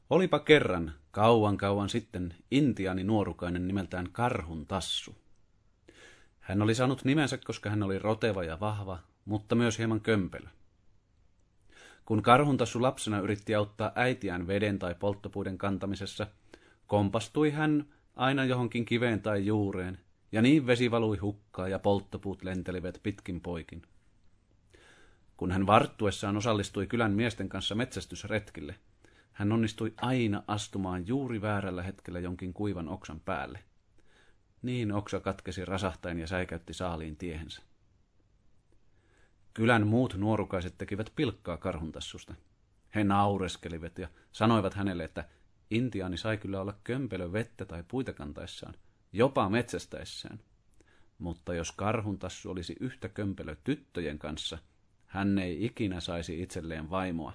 Olipa kerran, kauan kauan sitten, intiaani nuorukainen nimeltään Karhuntassu. Hän oli saanut nimensä, koska hän oli roteva ja vahva, mutta myös hieman kömpelö. Kun Karhuntassu lapsena yritti auttaa äitiään veden tai polttopuiden kantamisessa, kompastui hän aina johonkin kiveen tai juureen, ja niin vesi valui hukkaan ja polttopuut lentelivät pitkin poikin. Kun hän varttuessaan osallistui kylän miesten kanssa metsästysretkille, hän onnistui aina astumaan juuri väärällä hetkellä jonkin kuivan oksan päälle. Niin oksa katkesi rasahtain ja säikäytti saaliin tiehensä. Kylän muut nuorukaiset tekivät pilkkaa Karhuntassusta. He naureskelivat ja sanoivat hänelle, että intiaani sai kyllä olla kömpelö vettä tai puita kantaessaan, jopa metsästäessään. Mutta jos Karhuntassu olisi yhtä kömpelö tyttöjen kanssa, hän ei ikinä saisi itselleen vaimoa.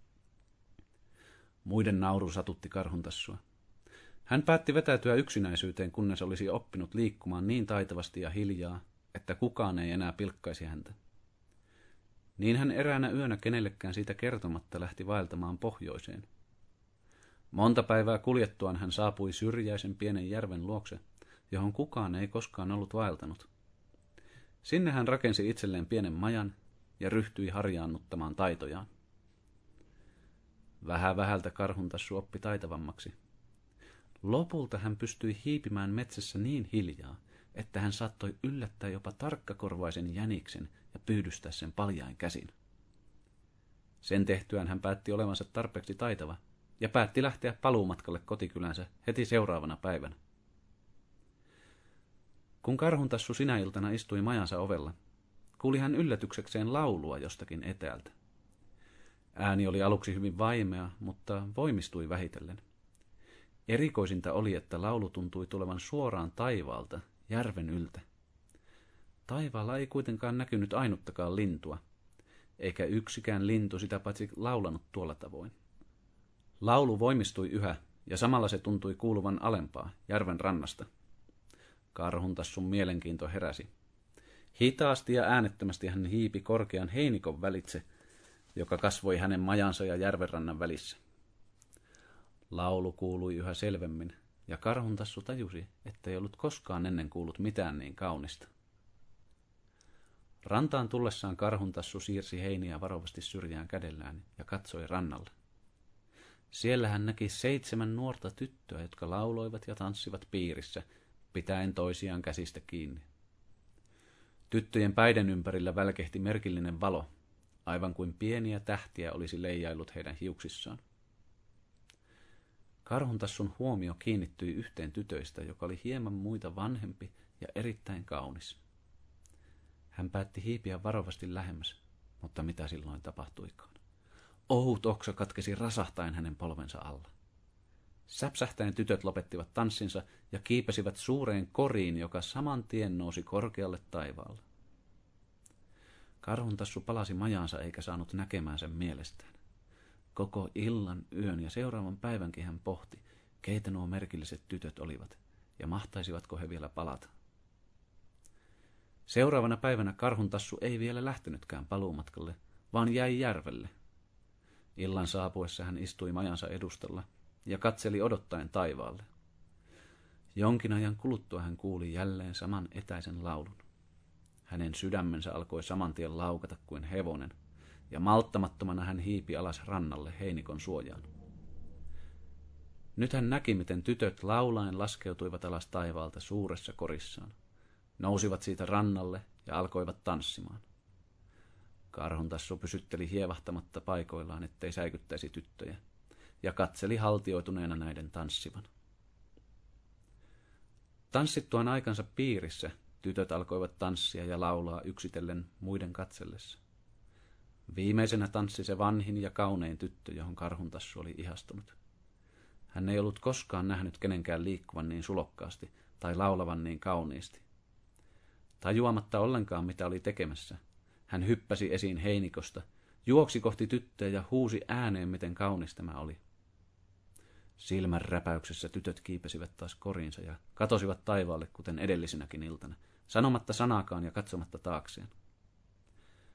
Muiden nauru satutti Karhuntassua. Hän päätti vetäytyä yksinäisyyteen, kunnes olisi oppinut liikkumaan niin taitavasti ja hiljaa, että kukaan ei enää pilkkaisi häntä. Niin hän eräänä yönä kenellekään siitä kertomatta lähti vaeltamaan pohjoiseen. Monta päivää kuljettuaan hän saapui syrjäisen pienen järven luokse, johon kukaan ei koskaan ollut vaeltanut. Sinne hän rakensi itselleen pienen majan ja ryhtyi harjaannuttamaan taitojaan. Vähältä Karhuntassu oppi taitavammaksi. Lopulta hän pystyi hiipimään metsässä niin hiljaa, että hän saattoi yllättää jopa tarkkakorvaisen jäniksen ja pyydystää sen paljain käsin. Sen tehtyään hän päätti olevansa tarpeeksi taitava ja päätti lähteä paluumatkalle kotikylänsä heti seuraavana päivänä. Kun Karhuntassu sinä iltana istui majansa ovella, kuuli hän yllätyksekseen laulua jostakin etäältä. Ääni oli aluksi hyvin vaimea, mutta voimistui vähitellen. Erikoisinta oli, että laulu tuntui tulevan suoraan taivaalta, järven yltä. Taivaalla ei kuitenkaan näkynyt ainuttakaan lintua, eikä yksikään lintu sitä paitsi laulanut tuolla tavoin. Laulu voimistui yhä, ja samalla se tuntui kuuluvan alempaa, järven rannasta. Karhuntassun mielenkiinto heräsi. Hitaasti ja äänettömästi hän hiipi korkean heinikon välitse, joka kasvoi hänen majansa ja järvenrannan välissä. Laulu kuului yhä selvemmin, ja Karhuntassu tajusi, ettei ollut koskaan ennen kuullut mitään niin kaunista. Rantaan tullessaan Karhuntassu siirsi heiniä varovasti syrjään kädellään ja katsoi rannalle. Siellä hän näki 7 nuorta tyttöä, jotka lauloivat ja tanssivat piirissä, pitäen toisiaan käsistä kiinni. Tyttöjen päiden ympärillä välkehti merkillinen valo, aivan kuin pieniä tähtiä olisi leijaillut heidän hiuksissaan. Karhuntassun huomio kiinnittyi yhteen tytöistä, joka oli hieman muita vanhempi ja erittäin kaunis. Hän päätti hiipiä varovasti lähemmäs, mutta mitä silloin tapahtuikaan? Ohut oksa katkesi rasahtaen hänen polvensa alla. Säpsähtäen tytöt lopettivat tanssinsa ja kiipesivät suureen koriin, joka saman tien nousi korkealle taivaalle. Karhuntassu palasi majaansa eikä saanut näkemään sen mielestään. Koko illan, yön ja seuraavan päivänkin hän pohti, keitä nuo merkilliset tytöt olivat, ja mahtaisivatko he vielä palata. Seuraavana päivänä Karhuntassu ei vielä lähtenytkään paluumatkalle, vaan jäi järvelle. Illan saapuessa hän istui majansa edustalla ja katseli odottaen taivaalle. Jonkin ajan kuluttua hän kuuli jälleen saman etäisen laulun. Hänen sydämensä alkoi saman tien laukata kuin hevonen, ja malttamattomana hän hiipi alas rannalle heinikon suojaan. Nyt hän näki, miten tytöt laulaen laskeutuivat alas taivaalta suuressa korissaan, nousivat siitä rannalle ja alkoivat tanssimaan. Karhuntassu pysytteli hievahtamatta paikoillaan, ettei säikyttäisi tyttöjä, ja katseli haltioituneena näiden tanssivan. Tanssittuaan aikansa piirissä tytöt alkoivat tanssia ja laulaa yksitellen muiden katsellessa. Viimeisenä tanssi se vanhin ja kaunein tyttö, johon Karhuntassu oli ihastunut. Hän ei ollut koskaan nähnyt kenenkään liikkuvan niin sulokkaasti tai laulavan niin kauniisti. Tajuamatta ollenkaan, mitä oli tekemässä, hän hyppäsi esiin heinikosta, juoksi kohti tyttöä ja huusi ääneen, miten kaunis tämä oli. Silmän räpäyksessä tytöt kiipesivät taas koriinsa ja katosivat taivaalle, kuten edellisenäkin iltana, sanomatta sanaakaan ja katsomatta taakseen.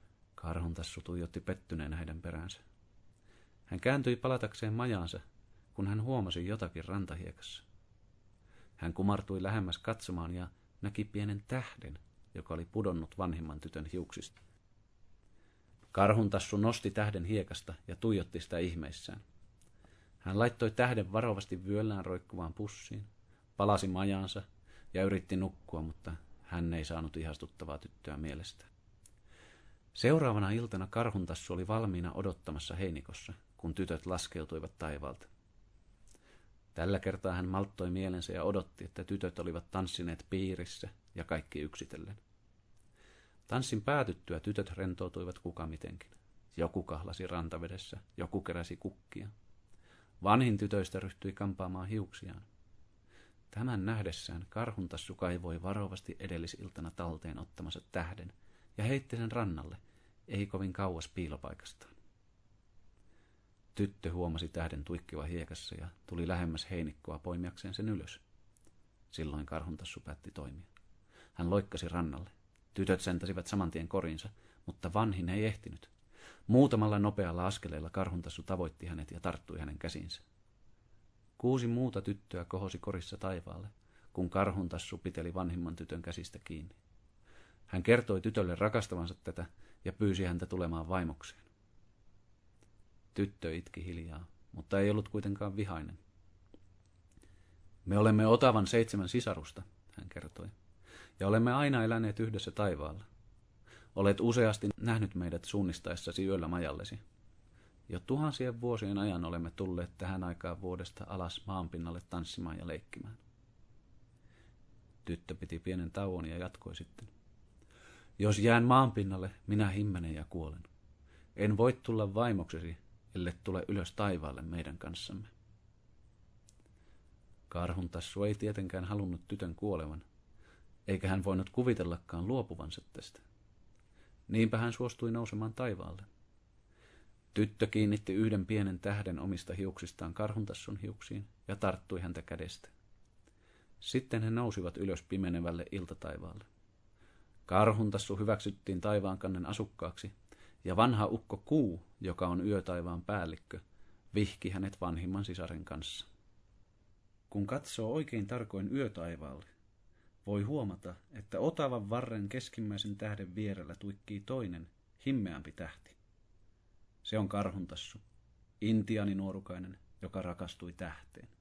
Karhuntassu tuijotti pettyneenä heidän peräänsä. Hän kääntyi palatakseen majaansa, kun hän huomasi jotakin rantahiekassa. Hän kumartui lähemmäs katsomaan ja näki pienen tähden, joka oli pudonnut vanhimman tytön hiuksista. Karhuntassu nosti tähden hiekasta ja tuijotti sitä ihmeissään. Hän laittoi tähden varovasti vyöllään roikkuvaan pussiin, palasi majaansa ja yritti nukkua, mutta hän ei saanut ihastuttavaa tyttöä mielestään. Seuraavana iltana Karhuntassu oli valmiina odottamassa heinikossa, kun tytöt laskeutuivat taivaalta. Tällä kertaa hän malttoi mielensä ja odotti, että tytöt olivat tanssineet piirissä ja kaikki yksitellen. Tanssin päätyttyä tytöt rentoutuivat kuka mitenkin. Joku kahlasi rantavedessä, joku keräsi kukkia. Vanhin tytöistä ryhtyi kampaamaan hiuksiaan. Tämän nähdessään Karhuntassu kaivoi varovasti edellisiltana talteen ottamansa tähden ja heitti sen rannalle, ei kovin kauas piilopaikastaan. Tyttö huomasi tähden tuikkiva hiekassa ja tuli lähemmäs heinikkoa poimiakseen sen ylös. Silloin Karhuntassu päätti toimia. Hän loikkasi rannalle. Tytöt sentäsivät samantien korinsa, mutta vanhin ei ehtinyt. Muutamalla nopealla askeleella Karhuntassu tavoitti hänet ja tarttui hänen käsinsä. 6 muuta tyttöä kohosi korissa taivaalle, kun Karhuntassu piteli vanhimman tytön käsistä kiinni. Hän kertoi tytölle rakastavansa tätä ja pyysi häntä tulemaan vaimokseen. Tyttö itki hiljaa, mutta ei ollut kuitenkaan vihainen. Me olemme Otavan 7 sisarusta, hän kertoi, ja olemme aina eläneet yhdessä taivaalla. Olet useasti nähnyt meidät suunnistaessasi yöllä majallesi. Jo tuhansien vuosien ajan olemme tulleet tähän aikaan vuodesta alas maanpinnalle tanssimaan ja leikkimään. Tyttö piti pienen tauon ja jatkoi sitten. Jos jään maanpinnalle, minä himmenen ja kuolen. En voi tulla vaimoksesi, ellei tule ylös taivaalle meidän kanssamme. Karhuntassu ei tietenkään halunnut tytön kuolevan, eikä hän voinut kuvitellakaan luopuvansa tästä. Niinpä hän suostui nousemaan taivaalle. Tyttö kiinnitti yhden pienen tähden omista hiuksistaan Karhuntassun hiuksiin ja tarttui häntä kädestä. Sitten he nousivat ylös pimenevälle iltataivaalle. Karhuntassu hyväksyttiin taivaankannen asukkaaksi, ja vanha ukko Kuu, joka on yötaivaan päällikkö, vihki hänet vanhimman sisaren kanssa. Kun katsoo oikein tarkoin yötaivaalle, voi huomata, että Otavan varren keskimmäisen tähden vierellä tuikkii toinen, himmeämpi tähti. Se on Karhuntassu, intiaaninuorukainen, joka rakastui tähteen.